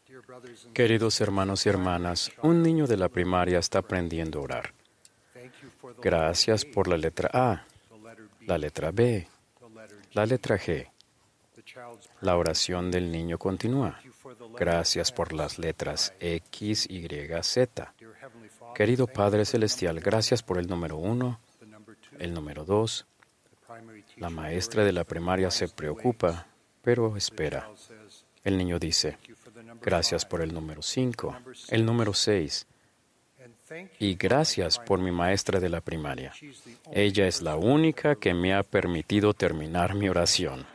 Queridos hermanos y hermanas, un niño de la primaria está aprendiendo a orar. Gracias por la letra A, la letra B, la letra G. La oración del niño continúa. Gracias por las letras X, Y, Z. Querido Padre Celestial, gracias por el número 1, el número 2. La maestra de la primaria se preocupa, pero espera. El niño dice, gracias por el número 5, el número 6. Y gracias por mi maestra de la primaria. Ella es la única que me ha permitido terminar mi oración.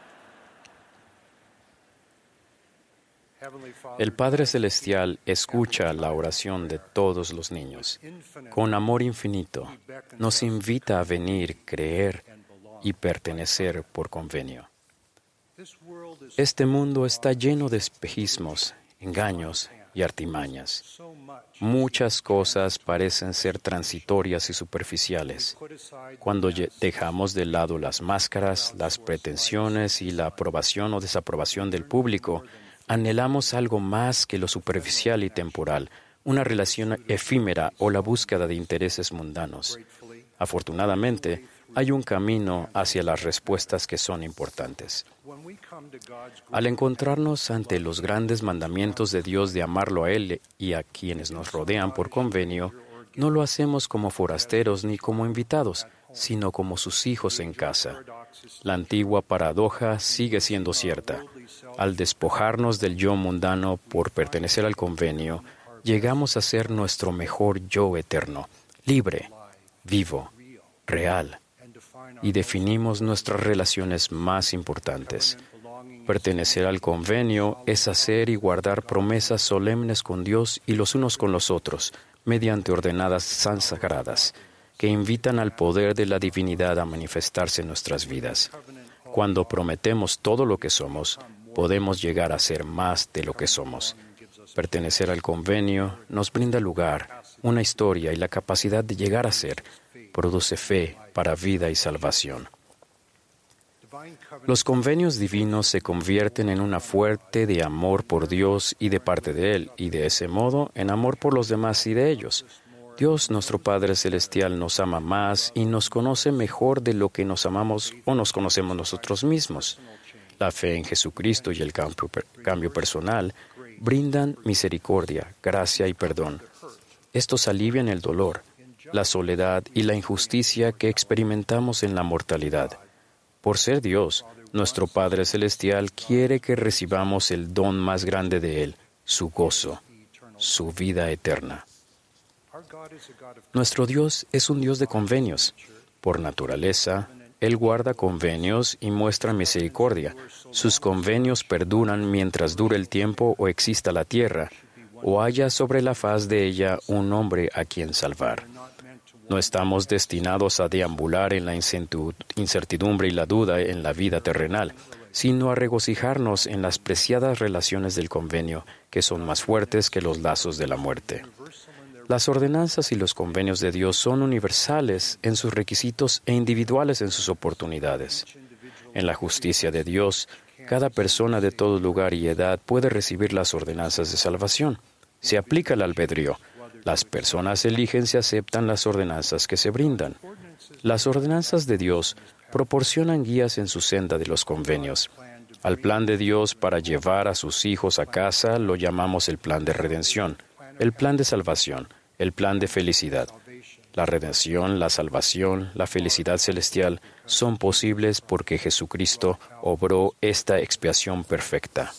El Padre Celestial escucha la oración de todos los niños. Con amor infinito, nos invita a venir, creer y pertenecer por convenio. Este mundo está lleno de espejismos, engaños y artimañas. Muchas cosas parecen ser transitorias y superficiales. Cuando dejamos de lado las máscaras, las pretensiones y la aprobación o desaprobación del público, anhelamos algo más que lo superficial y temporal, una relación efímera o la búsqueda de intereses mundanos. Afortunadamente, hay un camino hacia las respuestas que son importantes. Al encontrarnos ante los grandes mandamientos de Dios de amarlo a Él y a quienes nos rodean por convenio, no lo hacemos como forasteros ni como invitados, sino como sus hijos en casa. La antigua paradoja sigue siendo cierta. Al despojarnos del yo mundano por pertenecer al convenio, llegamos a ser nuestro mejor yo eterno, libre, vivo, real, y definimos nuestras relaciones más importantes. Pertenecer al convenio es hacer y guardar promesas solemnes con Dios y los unos con los otros, mediante ordenadas sagradas, que invitan al poder de la divinidad a manifestarse en nuestras vidas. Cuando prometemos todo lo que somos, podemos llegar a ser más de lo que somos. Pertenecer al convenio nos brinda lugar, una historia y la capacidad de llegar a ser. Produce fe para vida y salvación. Los convenios divinos se convierten en una fuente de amor por Dios y de parte de Él, y de ese modo en amor por los demás y de ellos. Dios, nuestro Padre Celestial, nos ama más y nos conoce mejor de lo que nos amamos o nos conocemos nosotros mismos. La fe en Jesucristo y el cambio personal brindan misericordia, gracia y perdón. Estos alivian el dolor, la soledad y la injusticia que experimentamos en la mortalidad. Por ser Dios, nuestro Padre Celestial quiere que recibamos el don más grande de Él, su gozo, su vida eterna. Nuestro Dios es un Dios de convenios. Por naturaleza, Él guarda convenios y muestra misericordia. Sus convenios perduran mientras dure el tiempo o exista la tierra, o haya sobre la faz de ella un hombre a quien salvar. No estamos destinados a deambular en la incertidumbre y la duda en la vida terrenal, sino a regocijarnos en las preciadas relaciones del convenio, que son más fuertes que los lazos de la muerte. Las ordenanzas y los convenios de Dios son universales en sus requisitos e individuales en sus oportunidades. En la justicia de Dios, cada persona de todo lugar y edad puede recibir las ordenanzas de salvación. Se aplica el albedrío. Las personas eligen si aceptan las ordenanzas que se brindan. Las ordenanzas de Dios proporcionan guías en su senda de los convenios. Al plan de Dios para llevar a sus hijos a casa lo llamamos el plan de redención, el plan de salvación, el plan de felicidad. La redención, la salvación, la felicidad celestial son posibles porque Jesucristo obró esta expiación perfecta.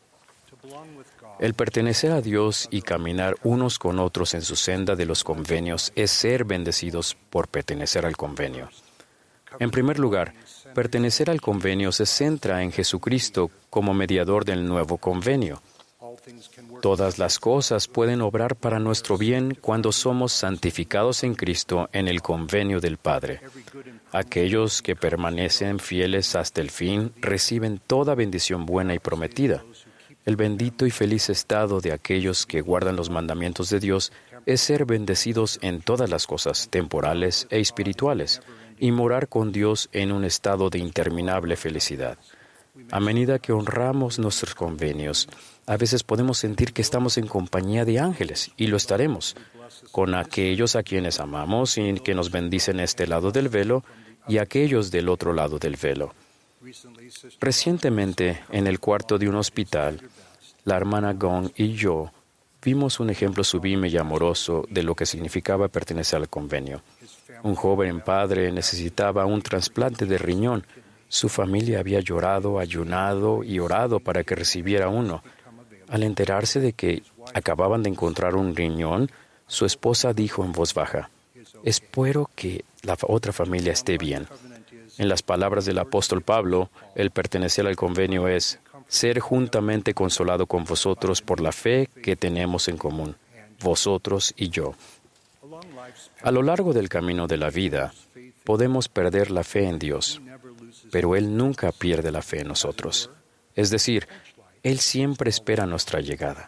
El pertenecer a Dios y caminar unos con otros en su senda de los convenios es ser bendecidos por pertenecer al convenio. En primer lugar, pertenecer al convenio se centra en Jesucristo como mediador del nuevo convenio. Todas las cosas pueden obrar para nuestro bien cuando somos santificados en Cristo en el convenio del Padre. Aquellos que permanecen fieles hasta el fin reciben toda bendición buena y prometida. El bendito y feliz estado de aquellos que guardan los mandamientos de Dios es ser bendecidos en todas las cosas temporales e espirituales y morar con Dios en un estado de interminable felicidad. A medida que honramos nuestros convenios, a veces podemos sentir que estamos en compañía de ángeles, y lo estaremos, con aquellos a quienes amamos y que nos bendicen este lado del velo y aquellos del otro lado del velo. Recientemente, en el cuarto de un hospital, la hermana Gong y yo vimos un ejemplo sublime y amoroso de lo que significaba pertenecer al convenio. Un joven padre necesitaba un trasplante de riñón. Su familia había llorado, ayunado y orado para que recibiera uno. Al enterarse de que acababan de encontrar un riñón, su esposa dijo en voz baja: «Espero que la otra familia esté bien». En las palabras del apóstol Pablo, el pertenecer al convenio es ser juntamente consolado con vosotros por la fe que tenemos en común, vosotros y yo. A lo largo del camino de la vida, podemos perder la fe en Dios, pero Él nunca pierde la fe en nosotros. Es decir, Él siempre espera nuestra llegada.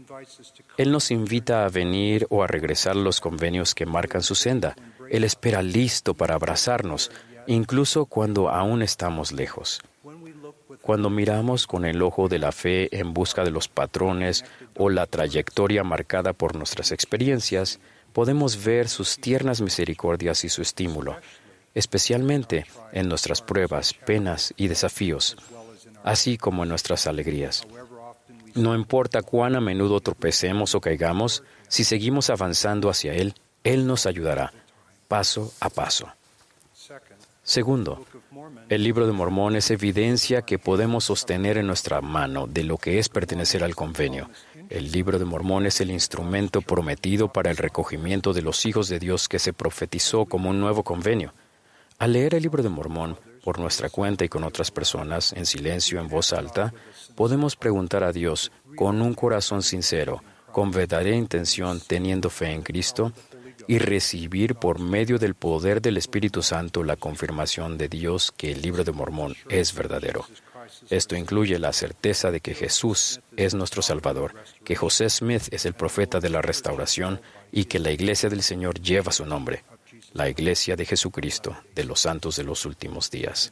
Él nos invita a venir o a regresar a los convenios que marcan su senda. Él espera listo para abrazarnos, incluso cuando aún estamos lejos. Cuando miramos con el ojo de la fe en busca de los patrones o la trayectoria marcada por nuestras experiencias, podemos ver sus tiernas misericordias y su estímulo, especialmente en nuestras pruebas, penas y desafíos, así como en nuestras alegrías. No importa cuán a menudo tropecemos o caigamos, si seguimos avanzando hacia Él, Él nos ayudará, paso a paso. Segundo, el Libro de Mormón es evidencia que podemos sostener en nuestra mano de lo que es pertenecer al convenio. El Libro de Mormón es el instrumento prometido para el recogimiento de los hijos de Dios que se profetizó como un nuevo convenio. Al leer el Libro de Mormón, por nuestra cuenta y con otras personas, en silencio, en voz alta, podemos preguntar a Dios con un corazón sincero, con verdadera intención, teniendo fe en Cristo, y recibir por medio del poder del Espíritu Santo la confirmación de Dios que el Libro de Mormón es verdadero. Esto incluye la certeza de que Jesús es nuestro Salvador, que José Smith es el profeta de la restauración y que la Iglesia del Señor lleva su nombre, la Iglesia de Jesucristo, de los santos de los últimos días.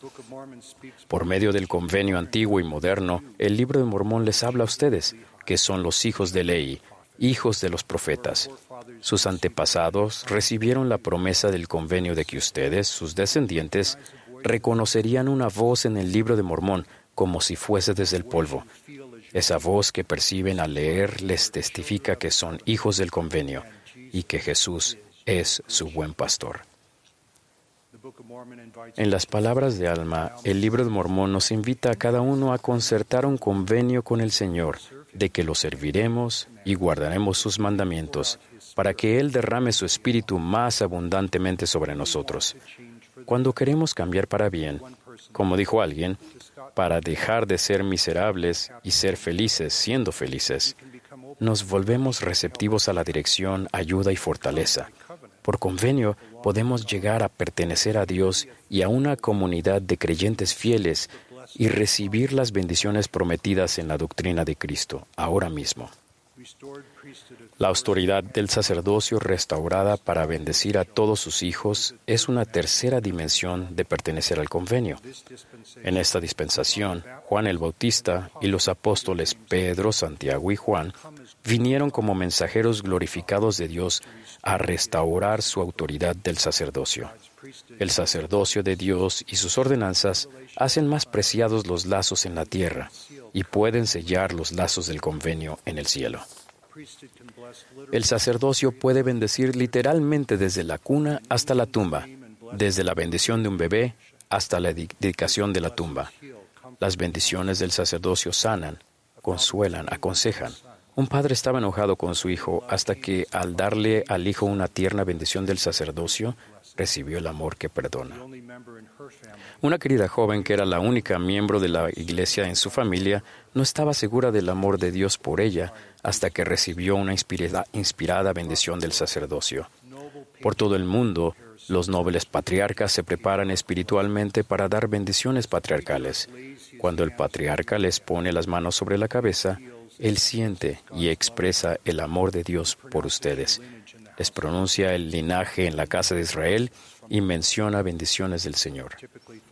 Por medio del convenio antiguo y moderno, el Libro de Mormón les habla a ustedes, que son los hijos de Lehi, hijos de los profetas. Sus antepasados recibieron la promesa del convenio de que ustedes, sus descendientes, reconocerían una voz en el Libro de Mormón como si fuese desde el polvo. Esa voz que perciben al leer les testifica que son hijos del convenio y que Jesús es su buen pastor. En las palabras de Alma, el Libro de Mormón nos invita a cada uno a concertar un convenio con el Señor, de que lo serviremos y guardaremos sus mandamientos, para que Él derrame su Espíritu más abundantemente sobre nosotros. Cuando queremos cambiar para bien, como dijo alguien, para dejar de ser miserables y ser felices siendo felices, nos volvemos receptivos a la dirección, ayuda y fortaleza. Por convenio, podemos llegar a pertenecer a Dios y a una comunidad de creyentes fieles y recibir las bendiciones prometidas en la doctrina de Cristo, ahora mismo. La autoridad del sacerdocio restaurada para bendecir a todos sus hijos es una tercera dimensión de pertenecer al convenio. En esta dispensación, Juan el Bautista y los apóstoles Pedro, Santiago y Juan vinieron como mensajeros glorificados de Dios a restaurar su autoridad del sacerdocio. El sacerdocio de Dios y sus ordenanzas hacen más preciados los lazos en la tierra y pueden sellar los lazos del convenio en el cielo. El sacerdocio puede bendecir literalmente desde la cuna hasta la tumba, desde la bendición de un bebé hasta la dedicación de la tumba. Las bendiciones del sacerdocio sanan, consuelan, aconsejan. Un padre estaba enojado con su hijo hasta que, al darle al hijo una tierna bendición del sacerdocio, recibió el amor que perdona. Una querida joven que era la única miembro de la iglesia en su familia no estaba segura del amor de Dios por ella hasta que recibió una inspirada bendición del sacerdocio. Por todo el mundo, los nobles patriarcas se preparan espiritualmente para dar bendiciones patriarcales. Cuando el patriarca les pone las manos sobre la cabeza, él siente y expresa el amor de Dios por ustedes. Les pronuncia el linaje en la casa de Israel y menciona bendiciones del Señor.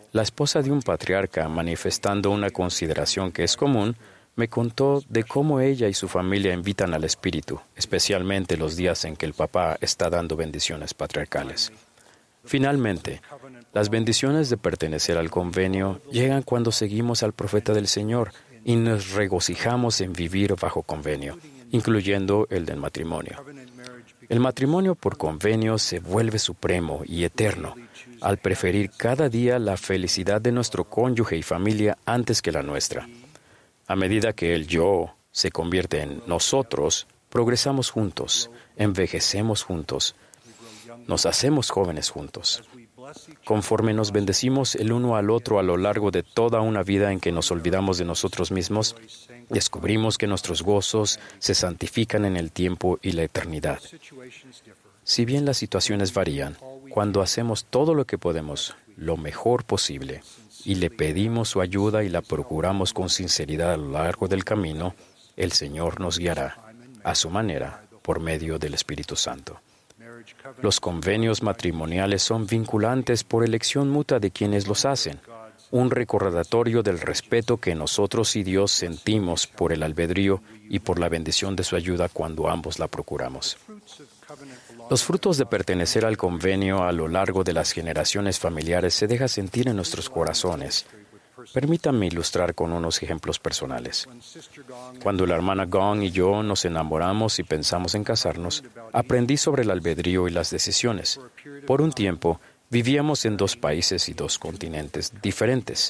La esposa de un patriarca, manifestando una consideración que es común, me contó de cómo ella y su familia invitan al Espíritu, especialmente los días en que el papá está dando bendiciones patriarcales. Finalmente, las bendiciones de pertenecer al convenio llegan cuando seguimos al profeta del Señor y nos regocijamos en vivir bajo convenio, incluyendo el del matrimonio. El matrimonio por convenio se vuelve supremo y eterno al preferir cada día la felicidad de nuestro cónyuge y familia antes que la nuestra. A medida que el yo se convierte en nosotros, progresamos juntos, envejecemos juntos, nos hacemos jóvenes juntos. Conforme nos bendecimos el uno al otro a lo largo de toda una vida en que nos olvidamos de nosotros mismos, descubrimos que nuestros gozos se santifican en el tiempo y la eternidad. Si bien las situaciones varían, cuando hacemos todo lo que podemos, lo mejor posible, y le pedimos su ayuda y la procuramos con sinceridad a lo largo del camino, el Señor nos guiará, a su manera, por medio del Espíritu Santo. Los convenios matrimoniales son vinculantes por elección mutua de quienes los hacen, un recordatorio del respeto que nosotros y Dios sentimos por el albedrío y por la bendición de su ayuda cuando ambos la procuramos. Los frutos de pertenecer al convenio a lo largo de las generaciones familiares se dejan sentir en nuestros corazones. Permítanme ilustrar con unos ejemplos personales. Cuando la hermana Gong y yo nos enamoramos y pensamos en casarnos, aprendí sobre el albedrío y las decisiones. Por un tiempo, vivíamos en 2 países y 2 continentes diferentes.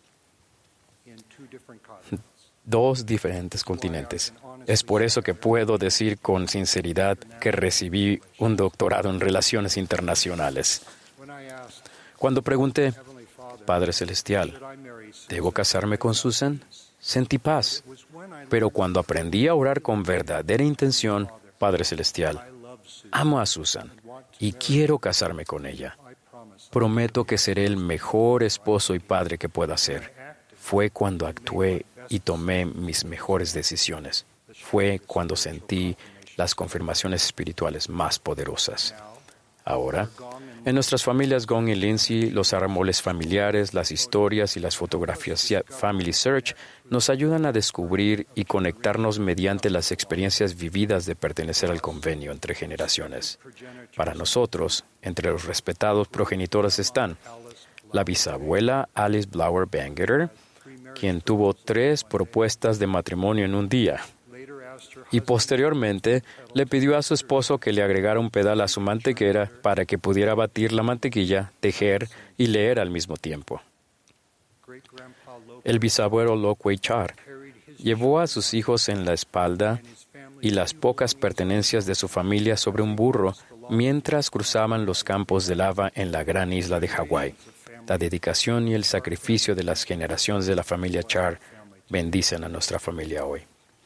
2 diferentes continentes. Es por eso que puedo decir con sinceridad que recibí un doctorado en Relaciones Internacionales. Cuando pregunté, Padre Celestial, ¿debo casarme con Susan? Sentí paz. Pero cuando aprendí a orar con verdadera intención, Padre Celestial, amo a Susan y quiero casarme con ella. Prometo que seré el mejor esposo y padre que pueda ser. Fue cuando actué y tomé mis mejores decisiones. Fue cuando sentí las confirmaciones espirituales más poderosas. Ahora, en nuestras familias Gong y Lindsay, los árboles familiares, las historias y las fotografías Family Search nos ayudan a descubrir y conectarnos mediante las experiencias vividas de pertenecer al convenio entre generaciones. Para nosotros, entre los respetados progenitores están la bisabuela Alice Blower Bangeter, quien tuvo 3 propuestas de matrimonio en un día, y posteriormente le pidió a su esposo que le agregara un pedal a su mantequera para que pudiera batir la mantequilla, tejer y leer al mismo tiempo. El bisabuelo Lo Kwei Char llevó a sus hijos en la espalda y las pocas pertenencias de su familia sobre un burro mientras cruzaban los campos de lava en la gran isla de Hawái. La dedicación y el sacrificio de las generaciones de la familia Char bendicen a nuestra familia hoy.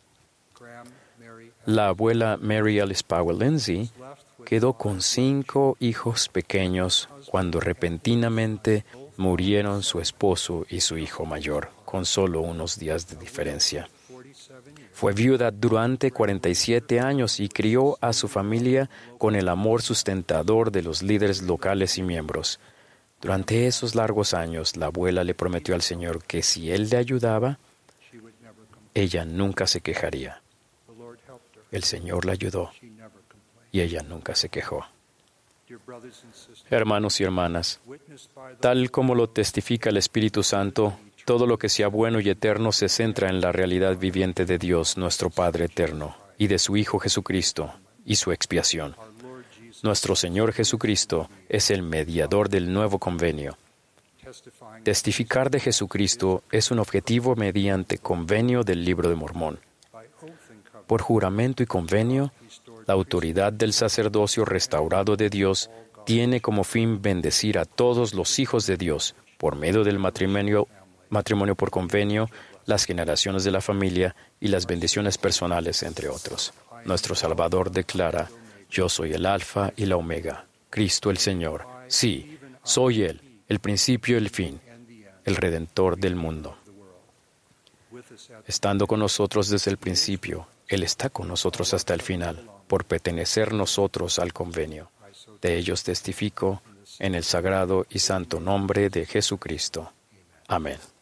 La abuela Mary Alice Powell Lindsay quedó con 5 hijos pequeños cuando repentinamente murieron su esposo y su hijo mayor, con solo unos días de diferencia. Fue viuda durante 47 años y crió a su familia con el amor sustentador de los líderes locales y miembros. Durante esos largos años, la abuela le prometió al Señor que si Él le ayudaba, ella nunca se quejaría. El Señor la ayudó y ella nunca se quejó. Hermanos y hermanas, tal como lo testifica el Espíritu Santo, todo lo que sea bueno y eterno se centra en la realidad viviente de Dios, nuestro Padre eterno, y de su Hijo Jesucristo y su expiación. Nuestro Señor Jesucristo es el mediador del nuevo convenio. Testificar de Jesucristo es un objetivo mediante convenio del Libro de Mormón. Por juramento y convenio, la autoridad del sacerdocio restaurado de Dios tiene como fin bendecir a todos los hijos de Dios por medio del matrimonio por convenio, las generaciones de la familia y las bendiciones personales, entre otros. Nuestro Salvador declara: Yo soy el Alfa y la Omega, Cristo el Señor. Sí, soy Él, el principio y el fin, el Redentor del mundo. Estando con nosotros desde el principio, Él está con nosotros hasta el final, por pertenecer nosotros al convenio. De ellos testifico en el sagrado y santo nombre de Jesucristo. Amén.